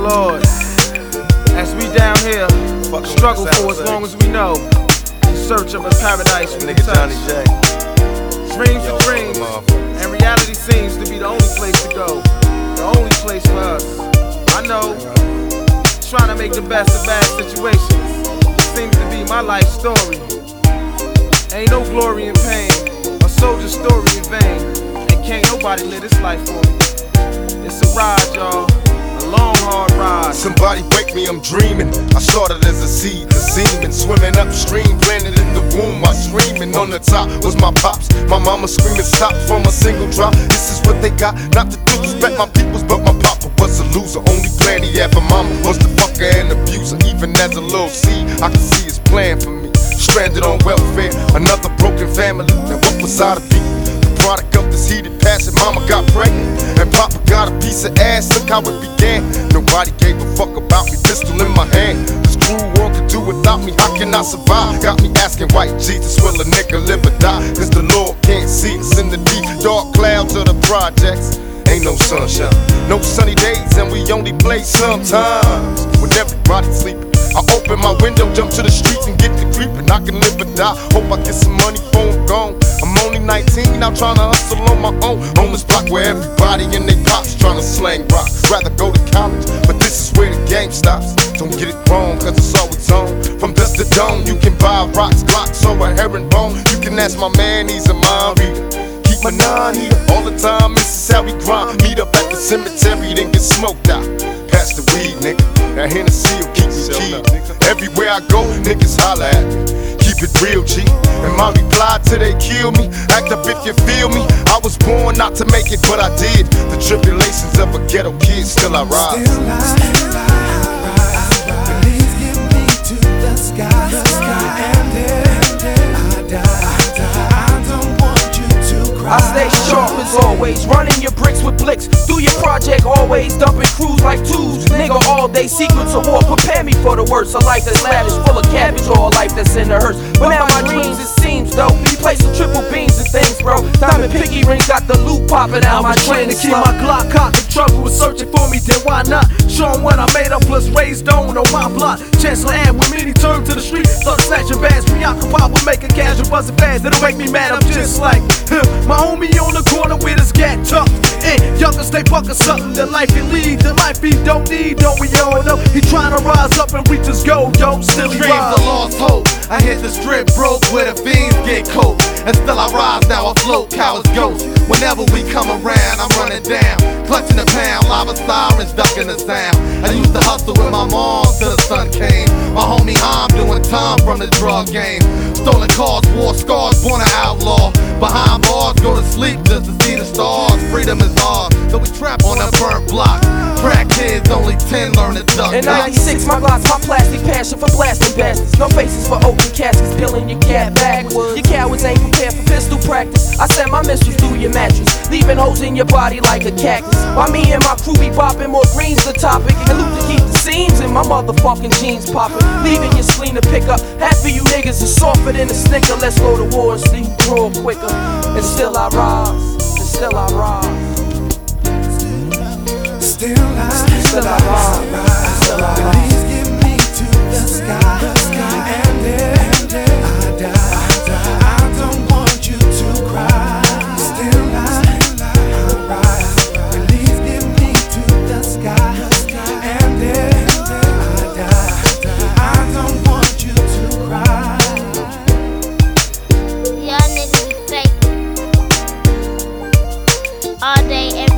Lord, as we down here, struggle for as long as we know, in search of a paradise we can touch. Dreams are dreams, and reality seems to be the only place to go, the only place for us. I know, trying to make the best of bad situations seems to be my life story. Ain't no glory in pain, a soldier's story in vain, and can't nobody live this life for me. It's a ride, y'all, a long, hard ride. Somebody wake me, I'm dreaming. I started as a seed, the semen swimming upstream, planted in the womb. I screaming on the top was my pops. My mama screaming stop from a single drop. This is what they got, not to disrespect my peoples, but my papa was a loser. Only plan he had for mama was the fucker and abuser. Even as a little seed, I could see his plan for me. Stranded on welfare, another broken family. Now what was I to be? The product of this heated passion. Mama got pregnant, and Papa got a piece of ass. Look how it began. Nobody gave a fuck about me. Pistol in my hand. This cruel world could do without me. How can I survive? Got me asking white Jesus, will a nigga live or die? Cause the Lord can't see us in the deep dark clouds of the projects. Ain't no sunshine, no sunny days, and we only play sometimes when everybody's sleeping. I open my window, jump to the streets and get to creeping. I can live or die, hope I get some money before I'm gone. I'm only 19, I'm trying to hustle on my own. On this block where everybody and they pops trying to slang rocks. Rather go to college, but this is where the game stops. Don't get it wrong, cause it's always on. From dust to dawn, you can buy rocks, glocks, or a herringbone. You can ask my man, he's a mind reader. Keep my nine-heater all the time, this is how we grind. Meet up at the cemetery, then get smoked out. Pass the weed, nigga. That Hennessy will keep me keyed. Everywhere I go, niggas holla at me. Keep it real, G. And my reply till they kill me. Act up if you feel me. I was born not to make it, but I did. The tribulations of a ghetto kid, still I rise. Still I rise. Please get me to the sky. And then I die. I don't want you to cry. I stay sharp as always, running your bricks with blicks. Do your project always, dumping crews like twos. Nigga all day, secrets of war, prepare me for the worst. A life that's lavish, full of cabbage, or a life that's in the hearse. But now my dreams, it seems though, we play some triple beams and things, bro. Diamond piggy rings got the loop popping out. My train to keep my Glock cocked. If trouble was searching for me, then why not? Show 'em what I made up, plus raised on my block. Chancellor and with me, he turned to the street. Thought snatching bags, preoccupied with making cash and buzzing fast. It'll make me mad, I'm just like him. My homie on the corner with his gat tucked. And youngers, they buckin' something. The life he lead, the life he don't need. Don't we all know? He tryna rise up and reach his goal, yo. Still he Dreams rise. of lost hope. I hit the strip broke where the fiends get cold. And still I rise, now I float, cowards ghost. Whenever we come around, I'm running down. Clutching the pound, lava sirens ducking the sound. I used to hustle with my mom till the sun came. My homie Ham doing time from the drug game. Stolen cars, war scars, born an outlaw. Behind bars, go to sleep just to see the stars. Freedom is ours, so we trap on a burnt block. Track kids, only 10 learn to duck. In 96, my Glock's my plastic passion for blasting bastards. No faces for open caskets, peeling your cat backwards. Your cowards ain't prepared for pistol practice. I send my missiles through your mattress, leaving holes in your body like a cactus. While me and my crew be bopping, more green's the topic. And loot to keep the seams in my motherfucking jeans popping. Leaving your spleen to pick up. Half of you niggas is softer than a snicker. Let's go to war and see who grow quicker. And still I rise, and still I rise. Still I rise. Still I rise, still I rise. Please get me to the sky. And then I die. I don't want you to cry. Still I rise. Please get me to the sky. And then I die. I don't want you to cry. Y'all niggas be fake all day, every day.